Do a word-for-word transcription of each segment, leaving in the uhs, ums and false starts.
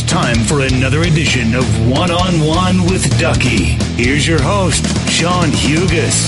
time for another edition of One on One with Ducky. Here's your host, Sean Hugas.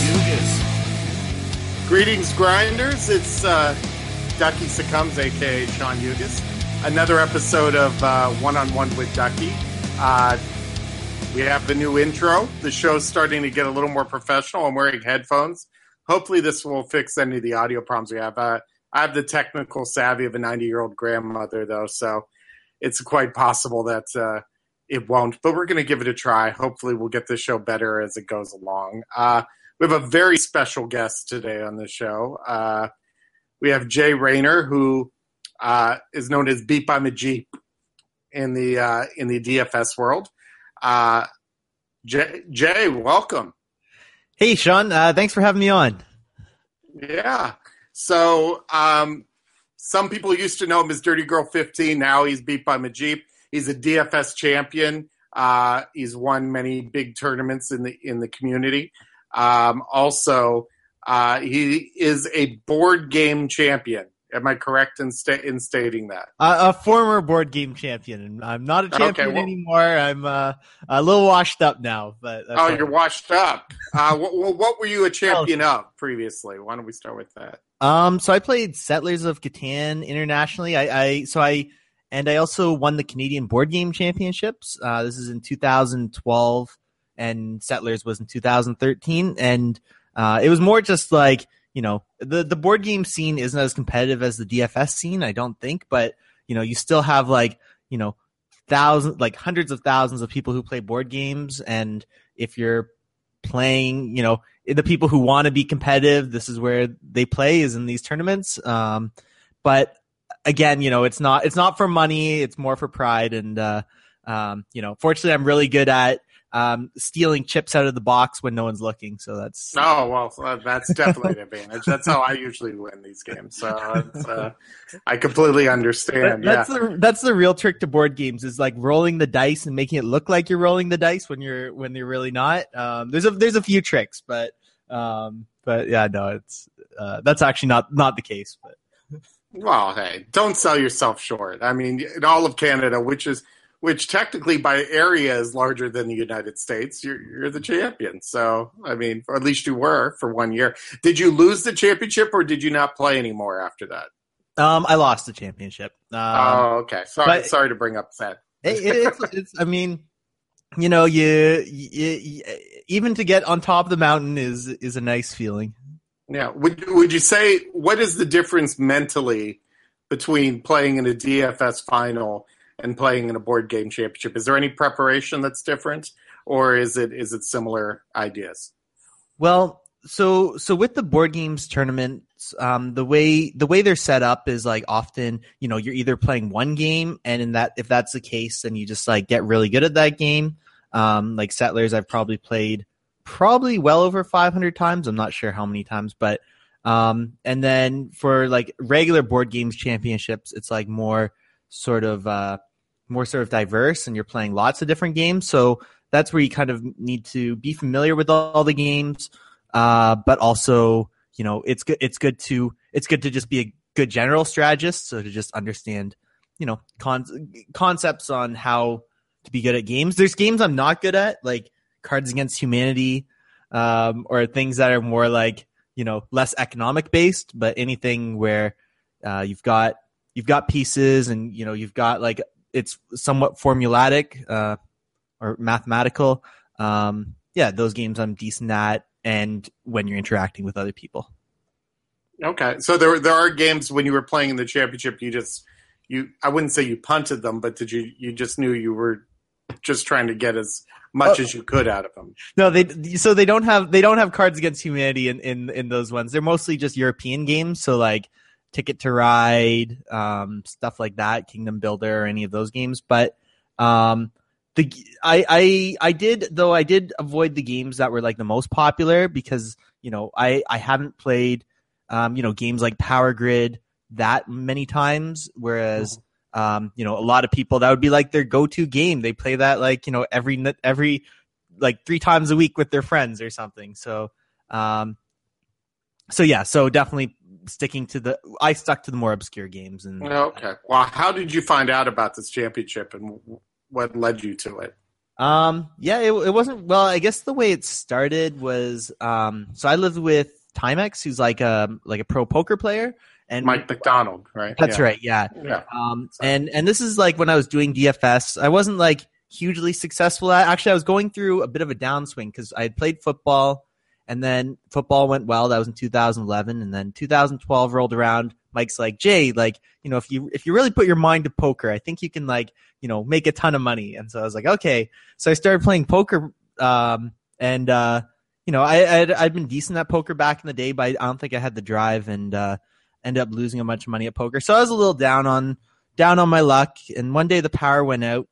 Greetings, grinders. It's uh, Ducky Succumbs, aka Sean Hugas. Another episode of uh, One on One with Ducky. Uh, we have the new intro. The show's starting to get a little more professional. I'm wearing headphones. Hopefully, this will fix any of the audio problems we have. Uh, I have the technical savvy of a ninety-year-old grandmother, though, so it's quite possible that uh, it won't. But we're going to give it a try. Hopefully, we'll get this show better as it goes along. Uh, we have a very special guest today on the show. Uh, we have Jay Rayner, who uh, is known as Beat by Majip in the uh, in the D F S world. Uh, Jay, Jay, welcome. Hey, Sean. Uh, thanks for having me on. Yeah. So um, some people used to know him as Dirty Girl fifteen. Now he's Beat by Majip. He's a D F S champion. Uh, he's won many big tournaments in the in the community. Um, also, uh, he is a board game champion. Am I correct in, sta- in stating that? Uh, a former board game champion. I'm not a champion okay, well, anymore. I'm uh, a little washed up now. But that's oh, right. You're washed up. Uh, what, what were you a champion of previously? Why don't we start with that? Um, so I played Settlers of Catan internationally. I, I so I and I also won the Canadian Board Game Championships. Uh, this is in two thousand twelve, and Settlers was in two thousand thirteen. And uh, it was more just like, you know, the, the board game scene isn't as competitive as the D F S scene, I don't think, but, you know, you still have like, you know, thousands, like hundreds of thousands of people who play board games. And if you're playing, you know, the people who want to be competitive, this is where they play, is in these tournaments. Um, but again, you know, it's not, it's not for money. It's more for pride. And, uh, um, you know, fortunately I'm really good at, Um, stealing chips out of the box when no one's looking. So that's oh well, that's definitely an advantage. That's how I usually win these games. So it's, uh, I completely understand. That, that's yeah. the that's the real trick to board games, is like rolling the dice and making it look like you're rolling the dice when you're when you're really not. Um, there's a there's a few tricks, but um, but yeah, no, it's uh, that's actually not not the case. But well, hey, don't sell yourself short. I mean, in all of Canada, which is which technically by area is larger than the United States, you're, you're the champion. So, I mean, or at least you were for one year. Did you lose the championship, or did you not play anymore after that? Um, I lost the championship. Um, oh, okay. Sorry, but, sorry to bring up that. it, it's, it's, I mean, you know, you, you, you even to get on top of the mountain is is a nice feeling. Yeah. Would would you say, what is the difference mentally between playing in a D F S final and playing in a board game championship? Is there any preparation that's different, or is it is it similar ideas? Well, so so with the board games tournaments, um, the way the way they're set up is like often, you know, you're either playing one game, and in that if that's the case, then you just like get really good at that game. Um, like Settlers, I've probably played probably well over five hundred times. I'm not sure how many times, but um, and then for like regular board games championships, it's like more sort of uh, more sort of diverse, and you're playing lots of different games. So that's where you kind of need to be familiar with all, all the games, uh, but also, you know, it's good. It's good to it's good to just be a good general strategist, so to just understand, you know, con- concepts on how to be good at games. There's games I'm not good at, like Cards Against Humanity, um, or things that are more like, you know, less economic based, but anything where uh, you've got You've got pieces, and you know you've got like it's somewhat formulatic uh, or mathematical. Um, yeah, those games I'm decent at, and when you're interacting with other people. Okay, so there there are games when you were playing in the championship, you just you I wouldn't say you punted them, but did you you just knew you were just trying to get as much oh. as you could out of them? No, they so they don't have they don't have Cards Against Humanity in, in, in those ones. They're mostly just European games, so like Ticket to Ride, um, stuff like that, Kingdom Builder, any of those games. But um, the I, I I did though I did avoid the games that were like the most popular, because you know I, I haven't played um, you know games like Power Grid that many times, whereas oh. um, you know a lot of people, that would be like their go-to game. They play that like you know every every like three times a week with their friends or something. So um, so yeah, so definitely sticking to the I stuck to the more obscure games. And okay, well, how did you find out about this championship, and what led you to it? Um, yeah, it, it wasn't well. I guess the way it started was um, so I lived with Timex, who's like a like a pro poker player, and Mike McDonald, right? That's yeah. right, yeah. Yeah. Um, and and this is like when I was doing D F S. I wasn't like hugely successful at. Actually, I was going through a bit of a downswing because I had played football, and then football went well. That was in two thousand eleven, and then two thousand twelve rolled around. Mike's like, Jay, like, you know, if you if you really put your mind to poker, I think you can, like, you know, make a ton of money. And so I was like, okay. So I started playing poker, um, and uh, you know, I I'd, I'd been decent at poker back in the day, but I don't think I had the drive, and uh, ended up losing a bunch of money at poker. So I was a little down on down on my luck. And one day the power went out,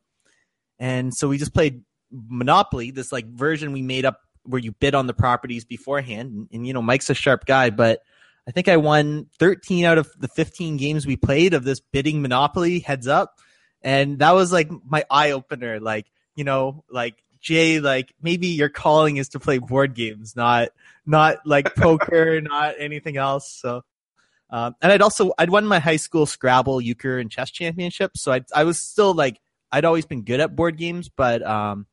and so we just played Monopoly, this like version we made up where you bid on the properties beforehand. And, and you know, Mike's a sharp guy, but I think I won thirteen out of the fifteen games we played of this bidding Monopoly heads up. And that was like my eye opener. Like, you know, like, Jay, like, maybe your calling is to play board games, not, not like poker, not anything else. So, um, and I'd also, I'd won my high school Scrabble, euchre, and chess championships. So I, I was still like, I'd always been good at board games, but, um,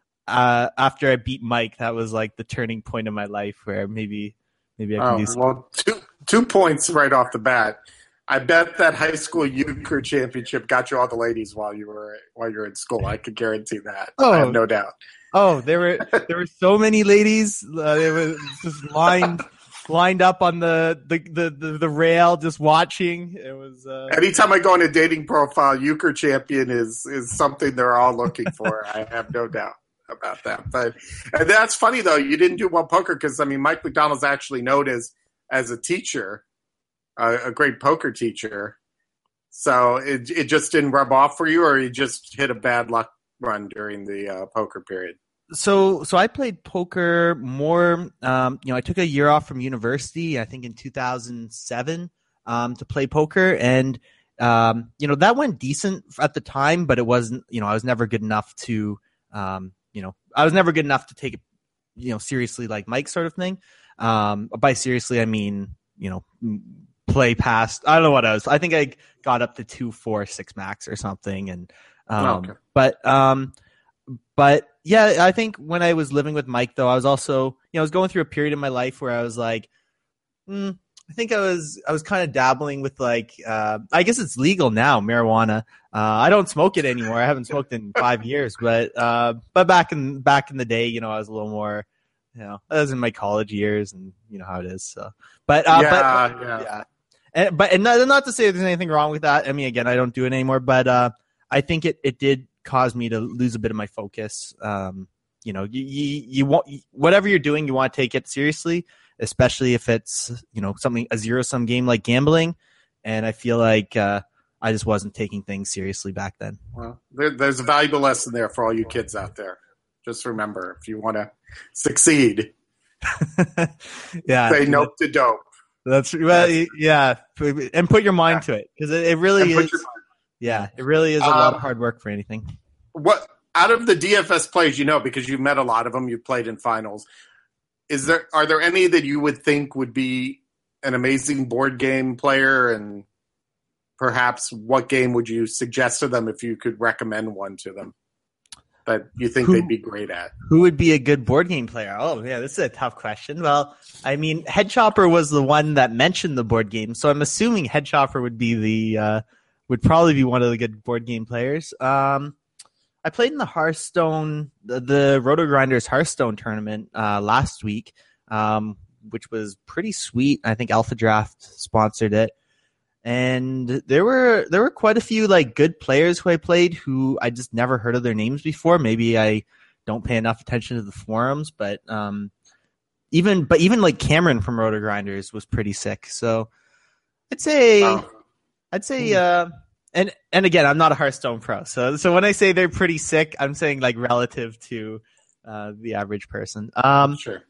uh, after I beat Mike, that was like the turning point of my life where maybe, Maybe I can oh, do something. Well, two two points right off the bat. I bet that high school euchre championship got you all the ladies while you were while you were in school. I could guarantee that. Oh, I have no doubt. Oh, there were there were so many ladies. Uh, they were just lined lined up on the the, the, the, the rail, just watching. It was. Uh... Anytime I go on a dating profile, euchre champion is is something they're all looking for. I have no doubt about that. But and that's funny though. You didn't do well poker because I mean Mike McDonald's actually known as as a teacher, uh, a great poker teacher. So it it just didn't rub off for you, or you just hit a bad luck run during the uh, poker period. So so I played poker more. Um, you know, I took a year off from university, I think in two thousand seven, um, to play poker, and um, you know that went decent at the time, but it wasn't. You know, I was never good enough to. Um, You know, I was never good enough to take it, you know, seriously like Mike sort of thing. Um, by seriously, I mean, you know, play past. I don't know what I was. I think I got up to two, four, six max or something. And, um, oh, okay. but, um, but yeah, I think when I was living with Mike, though, I was also, you know, I was going through a period in my life where I was like, mm, I think I was I was kind of dabbling with like uh, I guess it's legal now, marijuana. Uh, I don't smoke it anymore. I haven't smoked in five years, but uh, but back in back in the day, you know, I was a little more, you know, I was in my college years, and you know how it is. So, but uh, yeah, but, yeah, yeah, and, but and not, not to say there's anything wrong with that. I mean, again, I don't do it anymore, but uh, I think it it did cause me to lose a bit of my focus. Um, you know, you you, you want whatever you're doing, you want to take it seriously. Especially if it's, you know, something, a zero-sum game like gambling. And I feel like uh, I just wasn't taking things seriously back then. Well, there, there's a valuable lesson there for all you kids out there. Just remember, if you want to succeed, yeah, say nope to dope. That's well, yeah, and put your mind yeah. to it, because it, it really is. Yeah, it really is a um, lot of hard work for anything. What out of the D F S players, you know, because you've met a lot of them, you've played in finals. Is there are there any that you would think would be an amazing board game player, and perhaps what game would you suggest to them if you could recommend one to them that you think who, they'd be great at? Who would be a good board game player? Oh, yeah, this is a tough question. Well, I mean, Head Chopper was the one that mentioned the board game, so I'm assuming Head Chopper would be the uh, would probably be one of the good board game players. Um, I played in the Hearthstone, the, the Roto Grinders Hearthstone tournament uh, last week, um, which was pretty sweet. I think Alpha Draft sponsored it, and there were there were quite a few like good players who I played who I just never heard of their names before. Maybe I don't pay enough attention to the forums, but um, even but even like Cameron from Roto Grinders was pretty sick. So I'd say wow. I'd say. Uh, And and again, I'm not a Hearthstone pro, so so when I say they're pretty sick, I'm saying like relative to uh, the average person. Um, sure.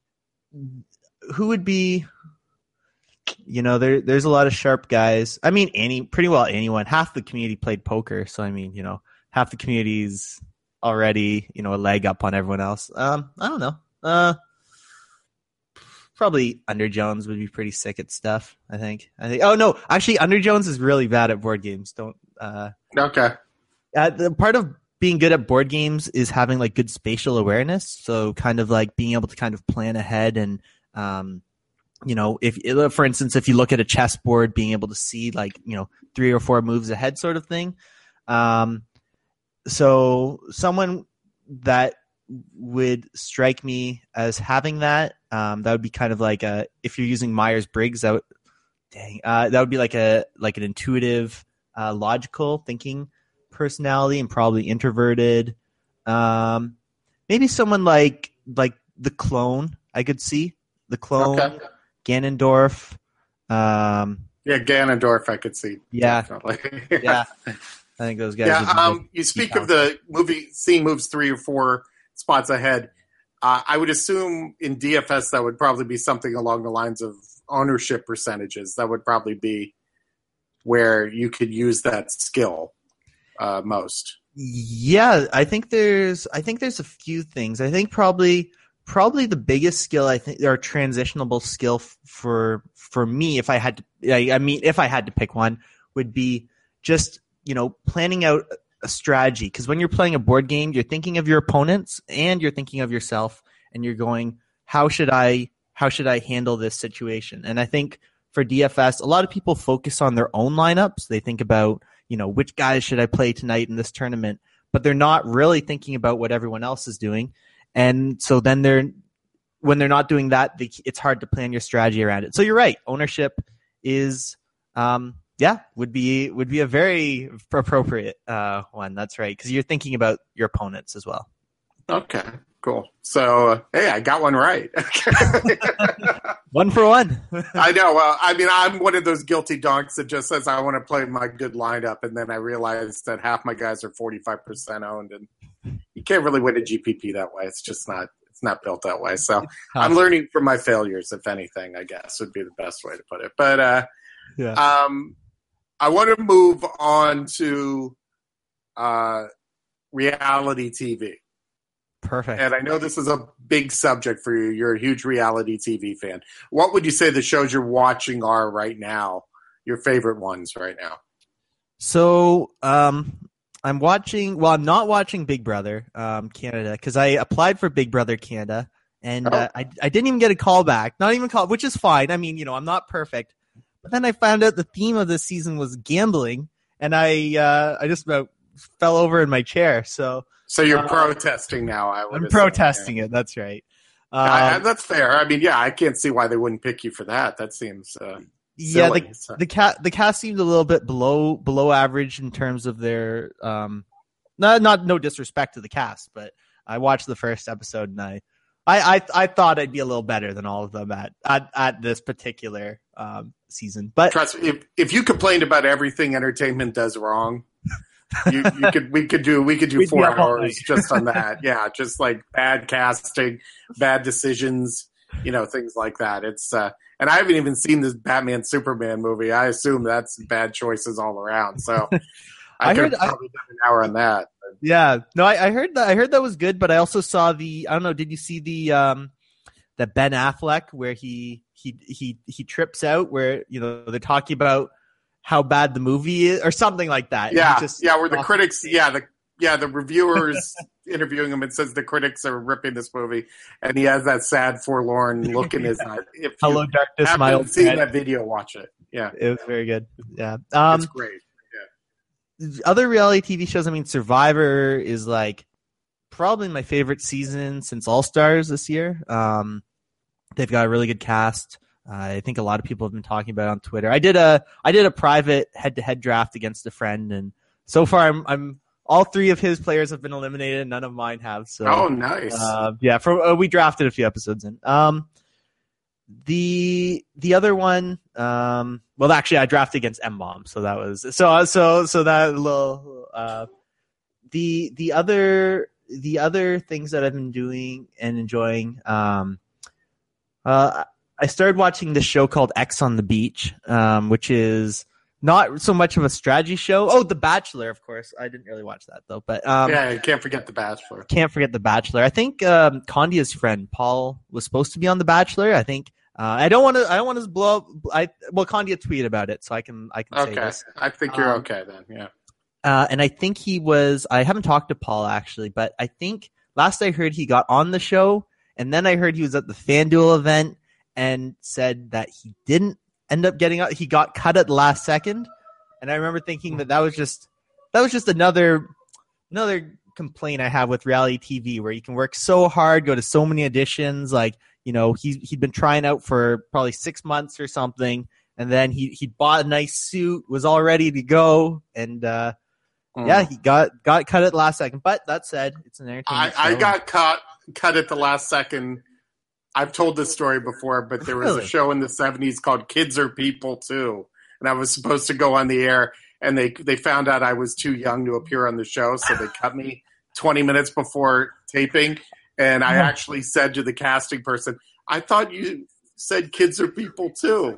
Who would be? You know, there there's a lot of sharp guys. I mean, any pretty well anyone. Half the community played poker, so I mean, you know, half the community's already you know a leg up on everyone else. Um, I don't know. Uh, probably Under Jones would be pretty sick at stuff. I think. I think. Oh no, actually, Under Jones is really bad at board games. Don't. Uh, okay. Uh, the part of being good at board games is having like good spatial awareness. So kind of like being able to kind of plan ahead and, um, you know, if for instance, if you look at a chessboard, being able to see like, you know, three or four moves ahead sort of thing. Um, so someone that would strike me as having that, um, that would be kind of like a, if you're using Myers-Briggs, that would, dang, uh, that would be like a, like an intuitive, uh, logical thinking personality and probably introverted. Um, maybe someone like like the clone. I could see the clone, okay. Ganondorf. Um, yeah, Ganondorf. I could see. Yeah, definitely. yeah. I think those guys. Yeah. Um, you speak of the movie seeing moves three or four spots ahead. Uh, I would assume in D F S that would probably be something along the lines of ownership percentages. That would probably be where you could use that skill. Uh, most. Yeah, I think there's I think there's a few things. I think probably probably the biggest skill I think or transitionable skill f- for for me if I had to I, I mean if I had to pick one would be just, you know, planning out a strategy, because when you're playing a board game, you're thinking of your opponents and you're thinking of yourself and you're going, how should I how should I handle this situation? And I think for D F S, a lot of people focus on their own lineups. They think about, you know, which guys should I play tonight in this tournament, but they're not really thinking about what everyone else is doing. And so then they're, when they're not doing that, they, it's hard to plan your strategy around it. So you're right. Ownership is, um, yeah, would be, would be a very appropriate, uh, one. That's right. Cause you're thinking about your opponents as well. Okay, cool. So, uh, hey, I got one right. One for one. I know. Well, I mean, I'm one of those guilty donks that just says I want to play my good lineup, and then I realize that half my guys are forty-five percent owned, and you can't really win a G P P that way. It's just not. It's not built that way. So I'm learning from my failures, if anything. I guess would be the best way to put it. But uh, yeah. um, I want to move on to uh, reality T V. Perfect. And I know this is a big subject for you. You're a huge reality T V fan. What would you say the shows you're watching are right now, your favorite ones right now? So um, I'm watching, well, I'm not watching Big Brother um, Canada because I applied for Big Brother Canada and oh. uh, I, I didn't even get a call back. Not even call, which is fine. I mean, you know, I'm not perfect. But then I found out the theme of this season was gambling, and I uh, I just about fell over in my chair. So. So you're uh, protesting now, I would I'm assume, protesting yeah. it. That's right. Um, I, that's fair. I mean, yeah, I can't see why they wouldn't pick you for that. That seems uh, yeah. silly, The so. the cast the cast seemed a little bit below below average in terms of their um, not not no disrespect to the cast, but I watched the first episode and I I I, I thought I'd be a little better than all of them at at, at this particular um, season. But trust me, if if you complained about everything entertainment does wrong. you, you could we could do we could do We'd four hours hours just on that. Yeah, just like bad casting, bad decisions, you know, things like that. It's uh, and I haven't even seen this Batman Superman movie. I assume that's bad choices all around. So I, I could heard have probably I, done an hour on that. But. Yeah, no, I, I heard that. I heard that was good, but I also saw the. I don't know. Did you see the um, the Ben Affleck where he he he he trips out? Where you know they're talking about how bad the movie is or something like that. Yeah, just yeah, where the critics, yeah, the yeah, the reviewers interviewing him and says the critics are ripping this movie, and he has that sad, forlorn look in his eye. If you Hello, darkness, haven't my old seen friend. that video, watch it. Yeah, it was very good. Yeah, um, it's great. Yeah. Other reality T V shows. I mean, Survivor is like probably my favorite season since All Stars this year. Um, they've got a really good cast. Uh, I think a lot of people have been talking about it on Twitter. I did a I did a private head-to-head draft against a friend, and so far I'm I'm all three of his players have been eliminated. None of mine have. So oh, nice. Uh, yeah, from uh, we drafted a few episodes in. Um, the the other one, um, well, actually, I drafted against M-Bomb, so that was so so so that little. Uh, the the other the other things that I've been doing and enjoying. Um, uh. I started watching this show called X on the Beach, um, which is not so much of a strategy show. Oh, The Bachelor, of course. I didn't really watch that, though. But um, yeah, you can't forget The Bachelor. Can't forget The Bachelor. I think um, Condia's friend, Paul, was supposed to be on The Bachelor. I think Uh, I don't want to. I don't want to blow up. I well, Condia tweet about it, so I can. I can okay. say this. I think you're um, okay then. Yeah. Uh, and I think he was. I haven't talked to Paul actually, but I think last I heard he got on the show, and then I heard he was at the FanDuel event and said that he didn't end up getting out. He got cut at the last second, and I remember thinking that that was just that was just another another complaint I have with reality T V, where you can work so hard, go to so many auditions, like. You know, he he'd been trying out for probably six months or something, and then he he bought a nice suit, was all ready to go, and uh, mm. yeah, he got got cut at the last second. But that said, it's an entertainment I, show. I got cut cut at the last second. I've told this story before, but there was Really? a show in the seventies called Kids Are People Too, and I was supposed to go on the air, and they they found out I was too young to appear on the show, so they cut me twenty minutes before taping. And I actually said to the casting person, I thought you said kids are people too.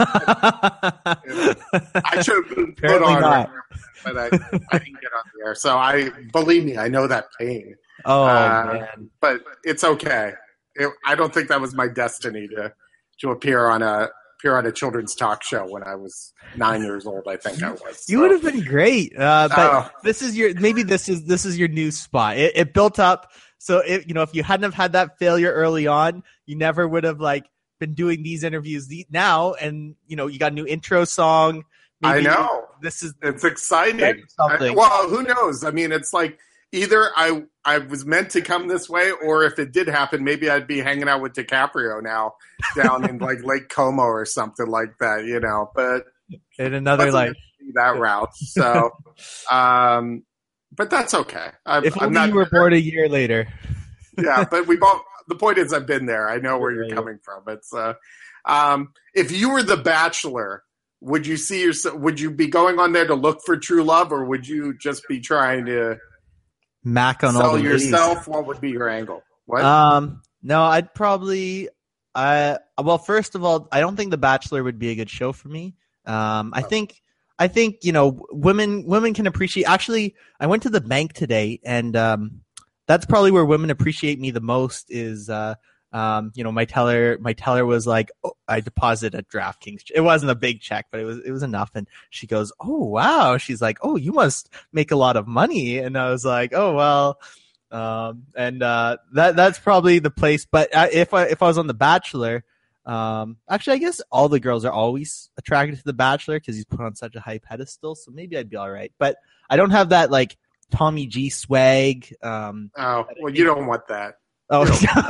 I should have been put on, not. but I, I didn't get on the air. So I believe me, I know that pain. Oh, uh, man. But it's okay. It, I don't think that was my destiny to to appear on a appear on a children's talk show when I was nine years old. I think I was. You so. would have been great. Uh, but Oh. this is your maybe this is this is your new spot. It, it built up. So if you know if you hadn't have had that failure early on, you never would have like been doing these interviews the, now, and you know you got a new intro song. I know this is it's exciting. something. I, well, who knows? I mean, it's like either I I was meant to come this way, or if it did happen, maybe I'd be hanging out with DiCaprio now down in like Lake Como or something like that. You know, but in another like that route. So. um But that's okay. I'm, if I'm only not, you were born a year later. Yeah, but we both. The point is, I've been there. I know where you're Right. coming from. It's uh, um, if you were the Bachelor, would you see yourself? Would you be going on there to look for true love, or would you just be trying to Mac on all sell the yourself? What would be your angle? What? Um, no, I'd probably. I well, first of all, I don't think The Bachelor would be a good show for me. Um, I Oh. think. I think, you know, women women can appreciate. Actually, I went to the bank today, and um, that's probably where women appreciate me the most. Is uh, um, you know, my teller my teller was like, oh, I deposited at DraftKings. It wasn't a big check, but it was it was enough. And she goes, oh wow. She's like, oh, you must make a lot of money. And I was like, oh well. Um, and uh, that that's probably the place. But I, if I if I was on The Bachelor. Um, actually, I guess all the girls are always attracted to The Bachelor because he's put on such a high pedestal. So maybe I'd be all right. But I don't have that like Tommy G swag. Um, oh, well, you don't want that. oh,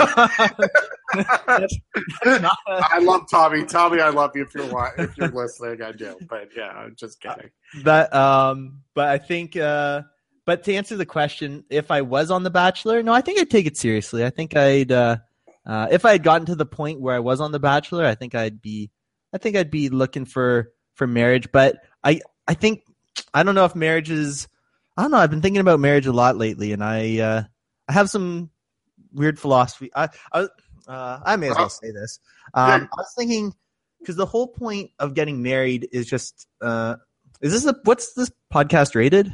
I love Tommy. Tommy, I love you if you're wa- if you're listening. I do, but yeah, I'm just kidding. that. Um, but I think. Uh, but to answer the question, if I was on The Bachelor, no, I think I'd take it seriously. I think I'd. Uh, Uh, if I had gotten to the point where I was on The Bachelor, I think I'd be, I think I'd be looking for, for marriage. But I, I think, I don't know if marriage is, I don't know. I've been thinking about marriage a lot lately, and I, uh, I have some weird philosophy. I, I, uh, I may as well say this. Um, I was thinking because the whole point of getting married is just, uh, is this a what's this podcast rated?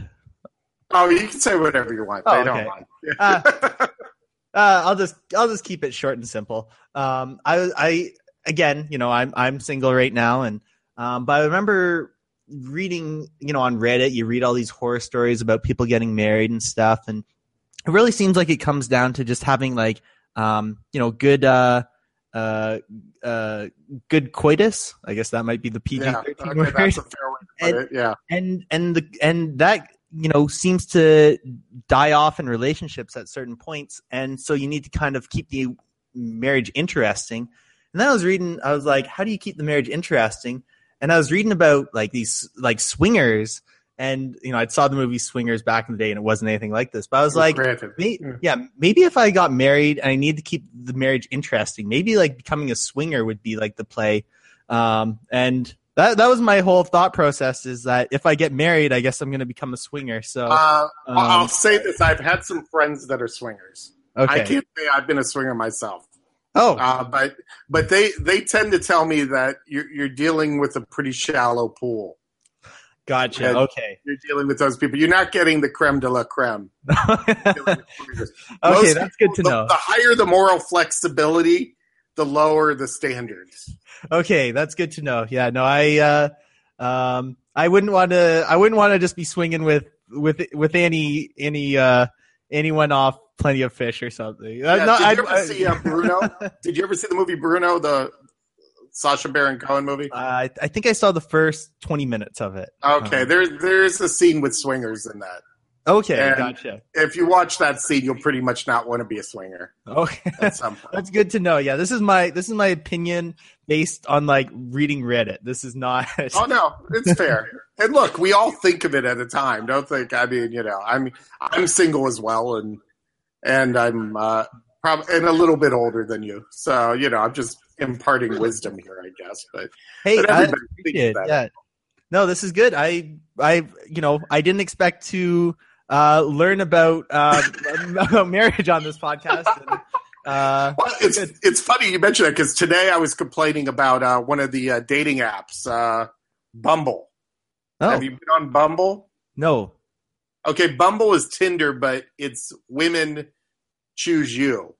Oh, you can say whatever you want. Oh, they okay. don't mind. Uh, Uh, I'll just I'll just keep it short and simple. Um, I I again, you know, I'm I'm single right now, and um, but I remember reading, you know, on Reddit, you read all these horror stories about people getting married and stuff, and it really seems like it comes down to just having like, um, you know, good uh, uh, uh, good coitus. I guess that might be the P G Yeah, thirteen okay, word. that's a fair way to put And- it. Yeah. and and the and that you know seems to die off in relationships at certain points, and so you need to kind of keep the marriage interesting. And then I was reading, I was like, how do you keep the marriage interesting? And I was reading about like these like swingers, and you know I saw the movie Swingers back in the day, and it wasn't anything like this. But I was like, Granted. may, Yeah. yeah, maybe if I got married and I need to keep the marriage interesting, maybe like becoming a swinger would be like the play. Um, and That that was my whole thought process, is that if I get married, I guess I'm going to become a swinger. So Uh, um, I'll say this. I've had some friends that are swingers. okay. I can't say I've been a swinger myself. Oh, Uh, but but they, they tend to tell me that you're, you're dealing with a pretty shallow pool. gotcha. and- Okay. You're dealing with those people. You're not getting the creme de la creme. You're dealing with swingers. Okay, Most that's good to the, know. The higher the moral flexibility, the lower the standards. Okay, that's good to know. Yeah, no, I uh, um, I wouldn't want to. I wouldn't want to just be swinging with with with any any uh, anyone off Plenty of Fish or something. Yeah, uh, no, did you I, ever I, see uh, Bruno? Did you ever see the movie Bruno, the Sacha Baron Cohen movie? Uh, I, I think I saw the first twenty minutes of it. Okay, um, there there's a scene with swingers in that. Okay, and gotcha. If you watch that scene, you'll pretty much not want to be a swinger. Okay, at some point. That's good to know. Yeah, this is my this is my opinion based on like reading Reddit. This is not. Oh no, it's fair. And look, we all think of it at a time. Don't think. I mean, you know, I'm I'm single as well, and and I'm uh, probably and a little bit older than you. So you know, I'm just imparting wisdom here, I guess. But hey, but I appreciate it. Yeah. No, this is good. I I you know I didn't expect to. Uh, learn about, uh, about marriage on this podcast. And, uh, well, it's it's funny you mentioned that because today I was complaining about uh, one of the uh, dating apps, uh, Bumble. Oh. Have you been on Bumble? No. Okay, Bumble is Tinder, but it's women choose you.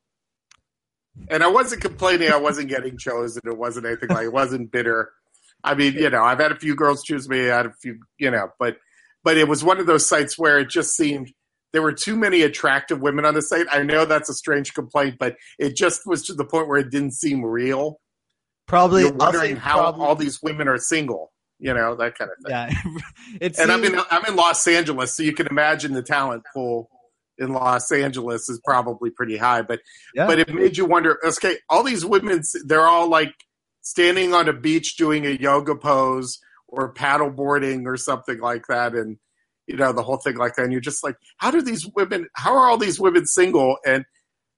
And I wasn't complaining. I wasn't getting chosen. It wasn't anything like. It wasn't bitter. I mean, you know, I've had a few girls choose me. I had a few, you know, but. But it was one of those sites where it just seemed there were too many attractive women on the site. I know that's a strange complaint, but it just was to the point where it didn't seem real. Probably. You're wondering how probably, all these women are single, you know, that kind of thing. Yeah. It and seems, I'm in I'm in Los Angeles, so you can imagine the talent pool in Los Angeles is probably pretty high. But yeah. but it made you wonder, okay, all these women, they're all like standing on a beach doing a yoga pose or paddle boarding or something like that. And, you know, the whole thing like that. And you're just like, how do these women, how are all these women single? And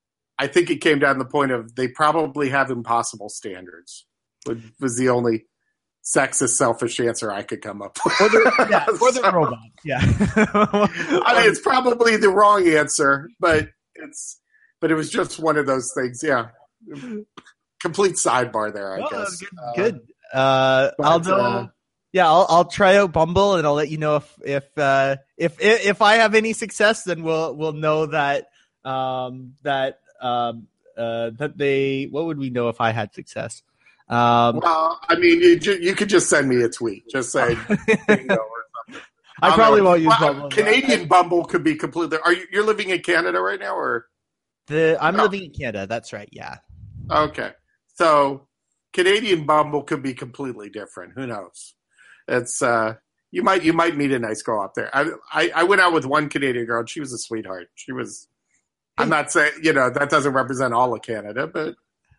I think it came down to the point of they probably have impossible standards, which was the only sexist, selfish answer I could come up with. Or the, yeah, or the so, robot. Yeah. I mean, it's probably the wrong answer, but it's, but it was just one of those things. Yeah. Complete sidebar there, I oh, guess. Good. Uh, good. Uh, but, I'll know. Uh, Yeah, I'll I'll try out Bumble and I'll let you know if if uh, if if I have any success, then we'll we'll know that um, that um, uh, that they. What would we know if I had success? Um, well, I mean, you you could just send me a tweet, just say bingo or something. I, I probably know. won't use well, Bumble. Canadian but... Bumble could be completely. Are you you're living in Canada right now, or the I'm no. living in Canada. That's right. Yeah. Okay, so Canadian Bumble could be completely different. Who knows? It's uh, you might you might meet a nice girl out there. I, I I went out with one Canadian girl. And she was a sweetheart. She was. I'm not saying you know that doesn't represent all of Canada, but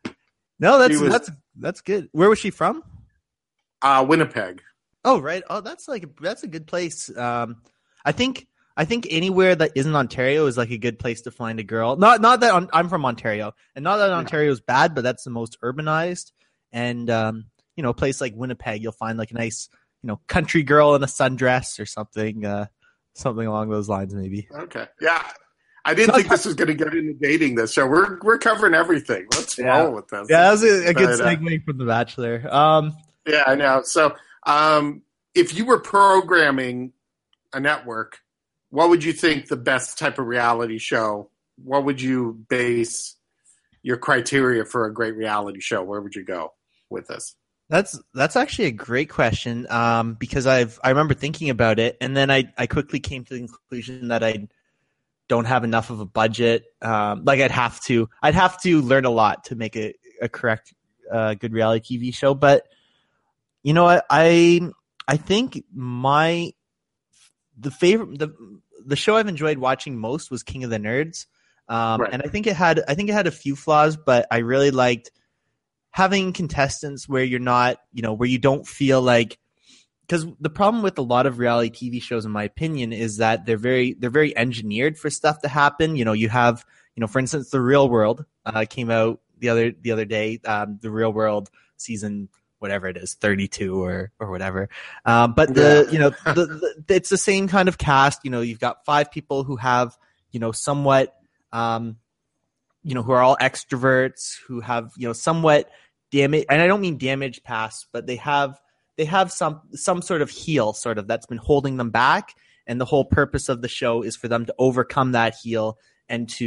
no, that's was, that's that's good. Where was she from? Uh, Winnipeg. Oh right. Oh, that's like that's a good place. Um, I think I think anywhere that isn't Ontario is like a good place to find a girl. Not not that I'm, I'm from Ontario, and not that Ontario is bad, but that's the most urbanized. And um, you know, a place like Winnipeg, you'll find like a nice. You know, country girl in a sundress or something, uh, something along those lines, maybe. Okay, yeah. I didn't think this was going to get into dating this show. We're we're covering everything. Let's yeah. roll with this. Yeah, that was a, a good but, segue uh, from The Bachelor. Um, yeah, I know. So, um, if you were programming a network, what would you think the best type of reality show? What would you base your criteria for a great reality show? Where would you go with this? That's that's actually a great question um, because I've I remember thinking about it and then I, I quickly came to the conclusion that I don't have enough of a budget. Um, like I'd have to I'd have to learn a lot to make a, a correct uh, good reality T V show. But you know what I I think my the favorite the the show I've enjoyed watching most was King of the Nerds, um, right. and I think it had I think it had a few flaws, but I really liked. Having contestants where you're not, you know, where you don't feel like, because the problem with a lot of reality T V shows, in my opinion, is that they're very, they're very engineered for stuff to happen. You know, you have, you know, for instance, The Real World uh, came out the other, the other day, um, The Real World season, whatever it is, thirty-two or, or whatever. Um, but the, yeah. you know, the, the, it's the same kind of cast. You know, you've got five people who have, you know, somewhat, um, you know, who are all extroverts, who have, you know, somewhat damage, and I don't mean damage past, but they have they have some some sort of heel sort of that's been holding them back, and the whole purpose of the show is for them to overcome that heel and to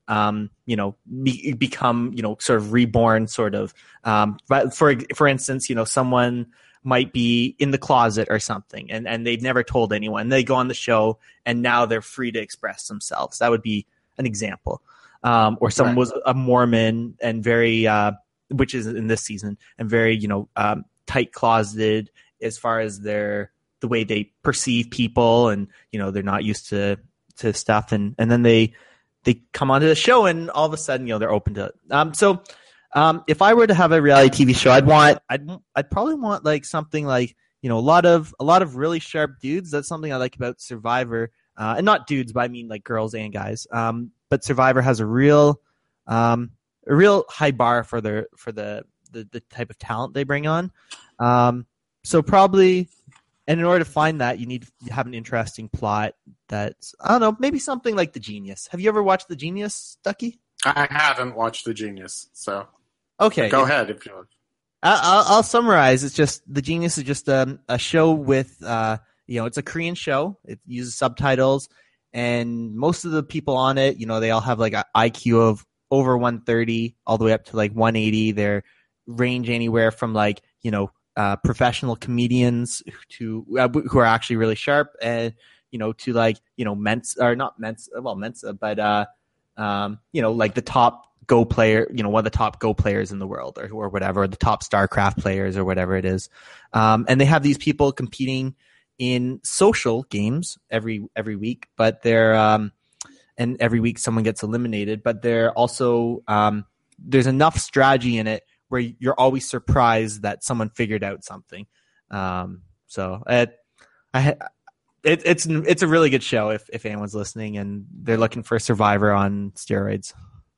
um, you know, be, become, you know, sort of reborn, sort of. Um, but for for instance, you know, someone might be in the closet or something, and, and they've never told anyone. They go on the show, and now they're free to express themselves. That would be an example. Um, or someone was a Mormon and very, uh, which is in this season, and very, you know, um, tight closeted as far as their the way they perceive people, and you know, they're not used to to stuff, and and then they they come onto the show, and all of a sudden, you know, they're open to it. Um, so. Um, if I were to have a reality T V show, I'd want, I'd, I'd probably want like something like, you know, a lot of, a lot of really sharp dudes. That's something I like about Survivor, uh, and not dudes, but I mean like girls and guys. Um, but Survivor has a real, um, a real high bar for their, for the, the, the type of talent they bring on. Um, so probably, and in order to find that, you need to have an interesting plot that's, I don't know, maybe something like The Genius. Have you ever watched The Genius, Ducky? I haven't watched The Genius, so. Okay. Go ahead if you want. I'll, I'll summarize. It's just The Genius is just a, a show with, uh, you know, it's a Korean show. It uses subtitles, and most of the people on it, you know, they all have like an I Q of over one thirty all the way up to like one eighty. They're range anywhere from like, you know, uh, professional comedians to uh, who are actually really sharp, and you know, to like, you know, Mensa or not Mensa, well Mensa, but uh, um, you know, like the top Go player, you know, one of the top Go players in the world, or or whatever, the top StarCraft players or whatever it is. Um, and they have these people competing in social games every every week, but they're um, and every week someone gets eliminated, but they're also um, there's enough strategy in it where you're always surprised that someone figured out something. Um, so it, I, it, it's it's a really good show if if anyone's listening and they're looking for a Survivor on steroids.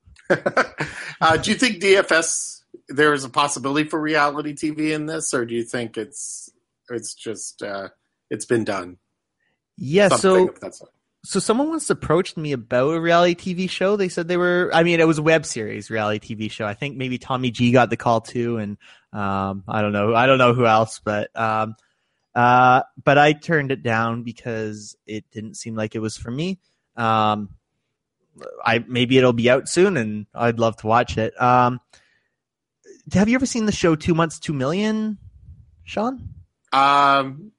uh, do you think D F S, there is a possibility for reality T V in this, or do you think it's it's just uh, it's been done? Yeah, Something so so someone once approached me about a reality T V show. They said they were, I mean, it was a web series reality T V show. I think maybe Tommy G got the call too, and um, I don't know, I don't know who else, but um, uh, but I turned it down because it didn't seem like it was for me. Um, I maybe it'll be out soon, and I'd love to watch it. Um, have you ever seen the show Two Months, Two Million, Sean? Um,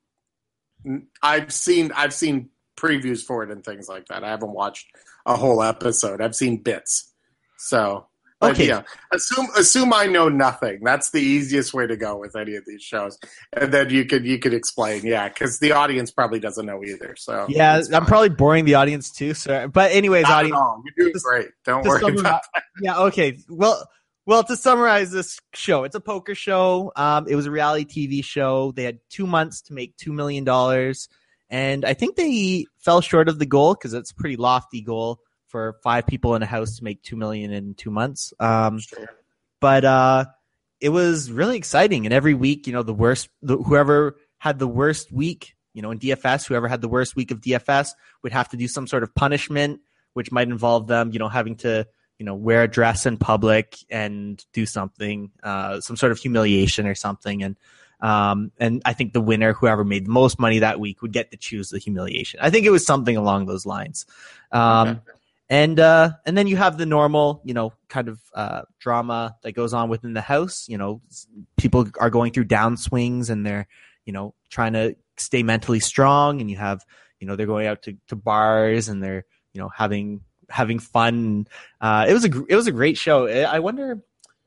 I've seen I've seen previews for it and things like that. I haven't watched a whole episode. I've seen bits. So, but okay. Yeah, assume assume I know nothing. That's the easiest way to go with any of these shows, and then you could you could explain. Yeah, because the audience probably doesn't know either. So yeah, I'm probably boring the audience too. So, but anyways, Not audience, at all. You're doing great. Don't worry summarize, about that. Yeah, okay. Well, well, to summarize this show, it's a poker show. Um, it was a reality T V show. They had two months to make two million dollars, and I think they fell short of the goal because it's a pretty lofty goal for five people in a house to make two million in two months. Um, Sure. But uh, it was really exciting. And every week, you know, the worst, the, whoever had the worst week, you know, in D F S, whoever had the worst week of D F S would have to do some sort of punishment, which might involve them, you know, having to, you know, wear a dress in public and do something, uh, some sort of humiliation or something. And um, and I think the winner, whoever made the most money that week, would get to choose the humiliation. I think it was something along those lines. Um, okay. And uh, and then you have the normal, you know, kind of uh, drama that goes on within the house. You know, people are going through downswings and they're, you know, trying to stay mentally strong. And you have, you know, they're going out to, to bars and they're, you know, having having fun. Uh, it was a it was a great show. I wonder.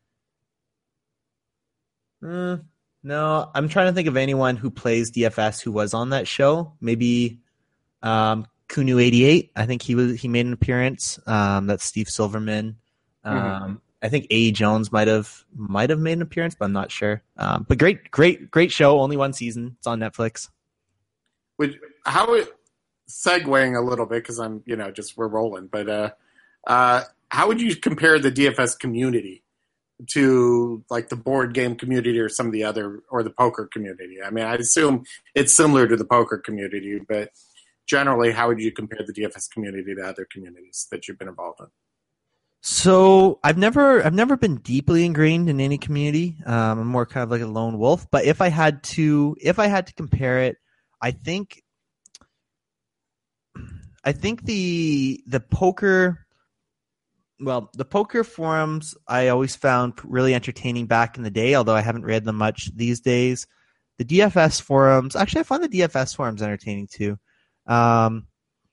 Uh, no, I'm trying to think of anyone who plays D F S who was on that show. Maybe. Um, Kunu eighty-eight, I think he was he made an appearance. Um, that's Steve Silverman. Um, mm-hmm. I think A. Jones might have might have made an appearance, but I'm not sure. Um, but great, great, great show. Only one season. It's on Netflix. Would how it, segueing a little bit because I'm you know just we're rolling, but uh, uh, how would you compare the D F S community to like the board game community or some of the other or the poker community? I mean, I assume it's similar to the poker community, but generally, how would you compare the D F S community to other communities that you've been involved in? So I've never, I've never been deeply ingrained in any community. Um, I'm more kind of like a lone wolf. But if I had to, if I had to compare it, I think, I think the the poker, Well, the poker forums I always found really entertaining back in the day, although I haven't read them much these days. The D F S forums, actually, I find the D F S forums entertaining too. Um,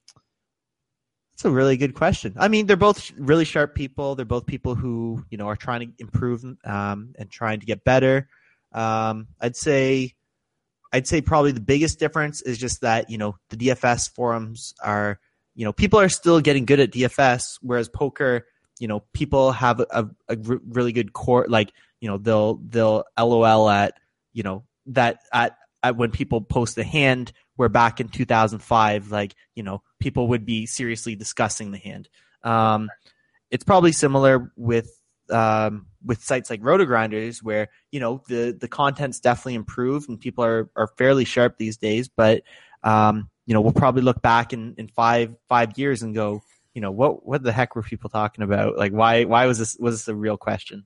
That's a really good question. I mean, they're both really sharp people. They're both people who, you know, are trying to improve um, and trying to get better. Um, I'd say, I'd say probably the biggest difference is just that, you know, the D F S forums are, you know, people are still getting good at D F S, whereas poker, you know, people have a, a, a really good core, like, you know, they'll they'll LOL at, you know, that at, at when people post a hand. Where back in two thousand five, like, you know, people would be seriously discussing the hand. Um, it's probably similar with um, with sites like RotoGrinders, where, you know, the the content's definitely improved and people are, are fairly sharp these days. But um, you know, we'll probably look back in, in five five years and go, you know, what what the heck were people talking about? Like, why why was this was this a real question?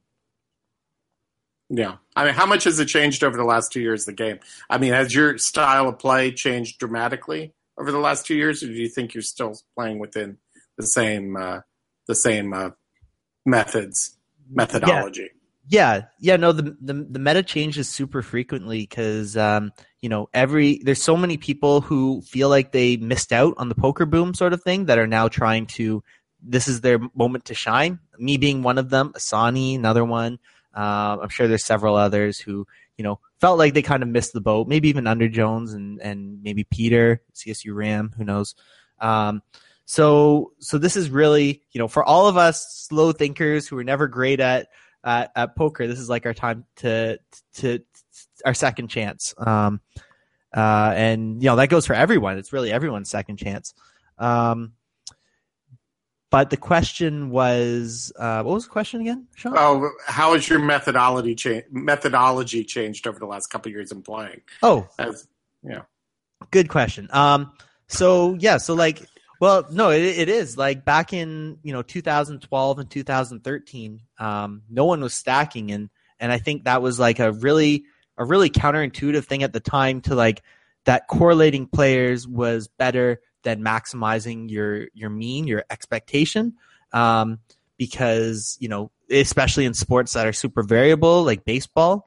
Yeah. I mean, how much has it changed over the last two years, the game? I mean, has your style of play changed dramatically over the last two years, or do you think you're still playing within the same uh, the same uh, methods, methodology? Yeah. yeah, yeah. No, the, the the meta changes super frequently because um, you know, every there's so many people who feel like they missed out on the poker boom sort of thing that are now trying to. This is their moment to shine. Me being one of them. Asani, another one. Uh, I'm sure there's several others who, you know, felt like they kind of missed the boat. Maybe even Under Jones and, and maybe Peter, C S U Ram, who knows. Um, so so this is really, you know, for all of us slow thinkers who were never great at uh, at poker, this is like our time to to, to our second chance. Um, uh, and you know that goes for everyone. It's really everyone's second chance. Um, But the question was, uh, what was the question again, Sean? Oh, how has your methodology cha- methodology changed over the last couple of years in playing? Oh, As, yeah, good question. Um, so yeah, so like, well, no, it, it is like back in you know two thousand twelve and two thousand thirteen, um, no one was stacking, and and I think that was like a really a really counterintuitive thing at the time to like that correlating players was better than maximizing your your mean, your expectation, um, because, you know, especially in sports that are super variable like baseball,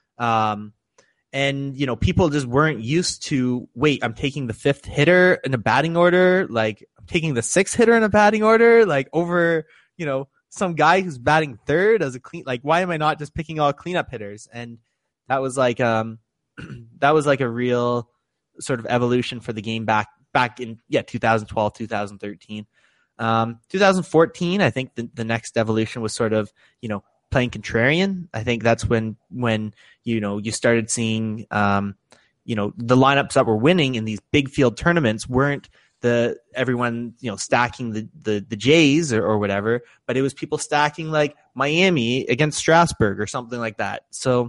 um, and, you know, people just weren't used to, wait, I'm taking the fifth hitter in a batting order, like I'm taking the sixth hitter in a batting order, like over, you know, some guy who's batting third as a clean, like why am I not just picking all cleanup hitters? And that was like um that was like a real sort of evolution for the game back back in yeah twenty twelve, twenty thirteen. Um, twenty fourteen, I think the, the next evolution was sort of, you know, playing contrarian. I think that's when when you know you started seeing um, you know, the lineups that were winning in these big field tournaments weren't the everyone, you know, stacking the the, the Jays or, or whatever, but it was people stacking like Miami against Strasburg or something like that. So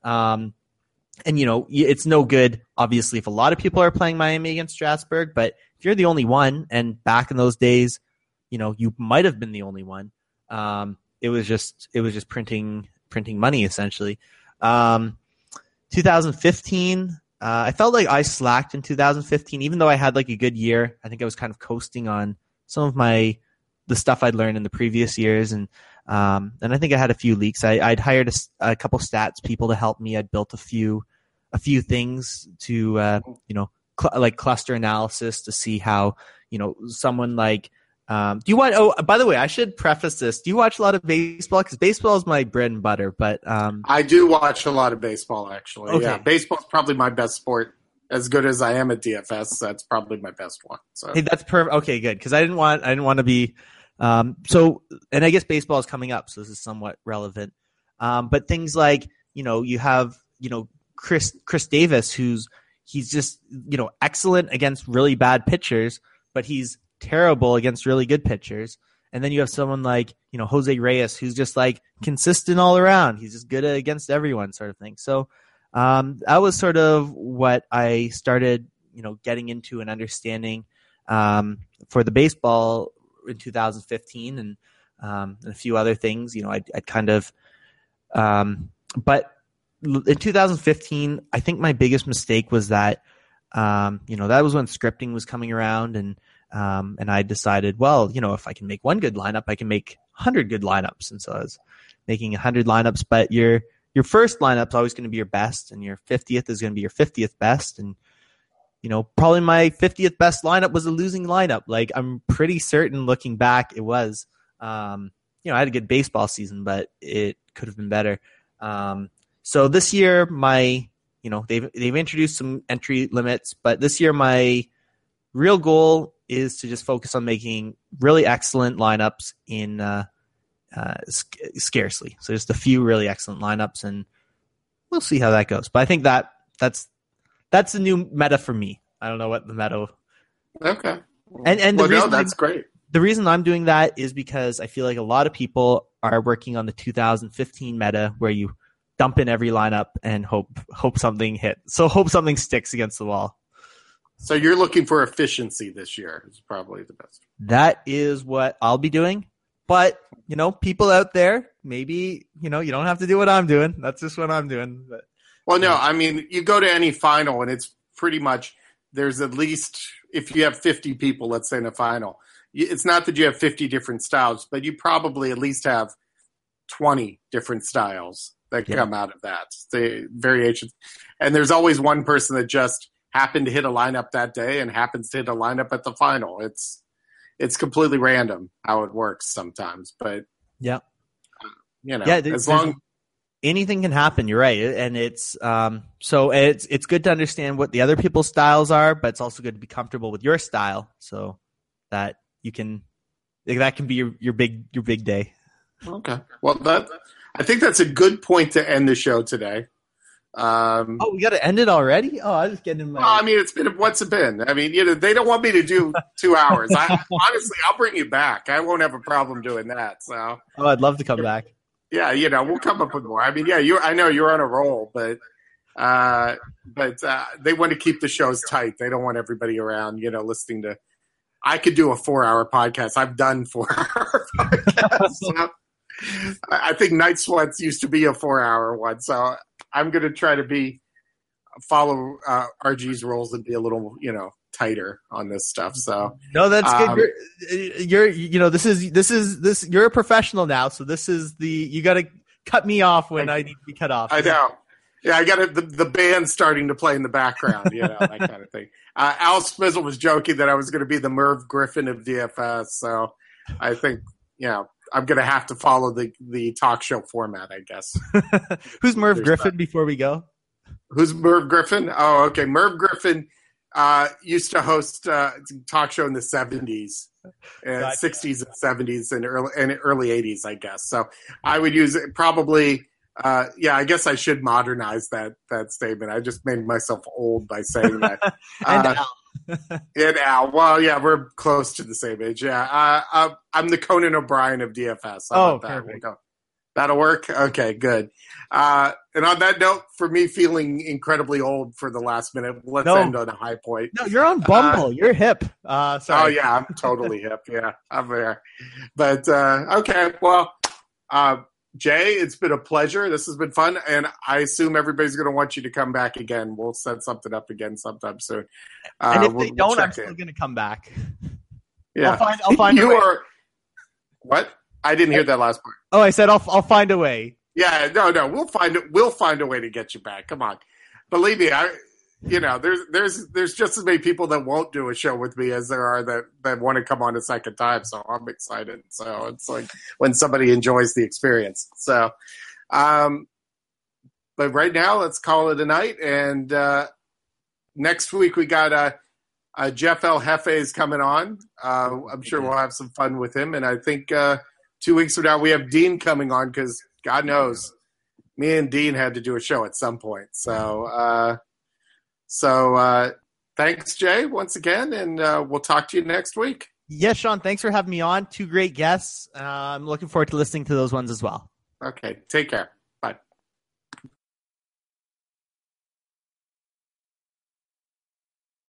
um and, you know, it's no good, obviously, if a lot of people are playing Miami against Strasburg, but if you're the only one, and back in those days, you know, you might have been the only one. Um, it was just, it was just printing, printing money, essentially. Um, twenty fifteen, uh, I felt like I slacked in two thousand fifteen, even though I had like a good year. I think I was kind of coasting on some of my, the stuff I'd learned in the previous years. And, um, and I think I had a few leaks. I, I'd hired a, a couple stats people to help me. I'd built a few, a few things to, uh, you know, cl- like cluster analysis to see how, you know, someone like, um, do you watch, oh, by the way, I should preface this. Do you watch a lot of baseball? Because baseball is my bread and butter, but, um, I do watch a lot of baseball, actually. Okay. Yeah. Baseball's probably my best sport. As good as I am at D F S, that's probably my best one. So hey, that's perfect. Okay, good. Cause I didn't want, I didn't want to be, um, so, and I guess baseball is coming up, so this is somewhat relevant. Um, but things like, you know, you have, you know, Chris Chris Davis, who's he's just, you know, excellent against really bad pitchers, but he's terrible against really good pitchers. And then you have someone like, you know, Jose Reyes, who's just like consistent all around. He's just good against everyone, sort of thing. So um, that was sort of what I started, you know, getting into and understanding um, for the baseball in two thousand fifteen, and, um, and a few other things. You know, I I kind of, um, but. In two thousand fifteen, I think my biggest mistake was that, um, you know, that was when scripting was coming around, and Um, and I decided, well, you know, if I can make one good lineup, I can make one hundred good lineups. And so I was making one hundred lineups, but your your first lineup's always going to be your best, and your fiftieth is going to be your fiftieth best. And, you know, probably my fiftieth best lineup was a losing lineup. Like, I'm pretty certain looking back it was. Um, you know, I had a good baseball season, but it could have been better. Um, so this year, my, you know, they've they've introduced some entry limits, but this year my real goal is to just focus on making really excellent lineups in uh, uh, sc- scarcely. So just a few really excellent lineups, and we'll see how that goes. But I think that that's that's the new meta for me. I don't know what the meta. Okay. And and the well, reason no, that's I'm, great. The reason I'm doing that is because I feel like a lot of people are working on the two thousand fifteen meta, where you dump in every lineup and hope hope something hits. So hope something sticks against the wall. So you're looking for efficiency this year is probably the best. That is what I'll be doing. But, you know, people out there, maybe, you know, you don't have to do what I'm doing. That's just what I'm doing. But, well, no, I mean, you go to any final and it's pretty much, there's at least, if you have fifty people, let's say in a final, it's not that you have fifty different styles, but you probably at least have twenty different styles that yeah. come out of that. The variations. And there's always one person that just happened to hit a lineup that day and happens to hit a lineup at the final. It's it's completely random how it works sometimes, but yeah, uh, you know, yeah, as long anything can happen. You're right, and it's um so it's it's good to understand what the other people's styles are, but it's also good to be comfortable with your style so that you can that can be your, your big your big day. Okay, well that I think that's a good point to end the show today. Um, oh, we got to end it already? Oh, I was just getting in my. Well, I mean, it's been what's it been? I mean, you know, they don't want me to do two hours. I honestly, I'll bring you back. I won't have a problem doing that. So, oh, I'd love to come back. Yeah, you know, we'll come up with more. I mean, yeah, you. I know you're on a roll, but uh, but uh, they want to keep the shows tight. They don't want everybody around, you know, listening to. I could do a four-hour podcast. I've done four-hour podcasts. So I think Night Sweats used to be a four-hour one, so. I'm going to try to be follow uh, R G's rules and be a little, you know, tighter on this stuff. So no, that's um, good. You're, you're, you know, this is this is this. You're a professional now, so this is the you got to cut me off when I, I need to be cut off. I know. Yeah, I got the the band starting to play in the background, you know, that kind of thing. Uh, Al Smizzle was joking that I was going to be the Merv Griffin of D F S, so I think, you know. I'm going to have to follow the, the talk show format, I guess. Who's Merv There's Griffin that. Before we go? Who's Merv Griffin? Oh, okay. Merv Griffin uh, used to host uh, talk show in the seventies, uh, gotcha. sixties and seventies and early, and early eighties, I guess. So I would use it probably, uh, yeah, I guess I should modernize that that statement. I just made myself old by saying that. and uh, Al. And Al. Well, yeah, we're close to the same age. Yeah, uh, uh, I'm the Conan O'Brien of D F S. How oh, about that? perfect. We'll go. That'll work? Okay, good. Uh, and on that note, for me feeling incredibly old for the last minute, let's no. end on a high point. No, you're on Bumble. Uh, you're hip. Uh, sorry. Oh, yeah, I'm totally hip. Yeah, I'm there. But, uh, okay, well, uh, Jay, it's been a pleasure. This has been fun, and I assume everybody's going to want you to come back again. We'll set something up again sometime soon. Uh, and if we'll, they don't, we'll I'm still going to come back. Yeah, I'll find. I'll find you a way. are. What? I didn't hear that last part. Oh, I said I'll. I'll find a way. Yeah, no, no, we'll find it. We'll find a way to get you back. Come on, believe me. I, you know, there's there's there's just as many people that won't do a show with me as there are that that want to come on a second time. So I'm excited. So it's like when somebody enjoys the experience. So, um, but right now let's call it a night. And uh, next week we got uh, uh, Jeff El Jefe is coming on. Uh, I'm sure we'll have some fun with him. And I think uh, two weeks from now we have Dean coming on because God knows me and Dean had to do a show at some point. So. Uh, So uh, thanks, Jay, once again, and uh, we'll talk to you next week. Yes, Sean, thanks for having me on. Two great guests. Uh, I'm looking forward to listening to those ones as well. Okay, take care.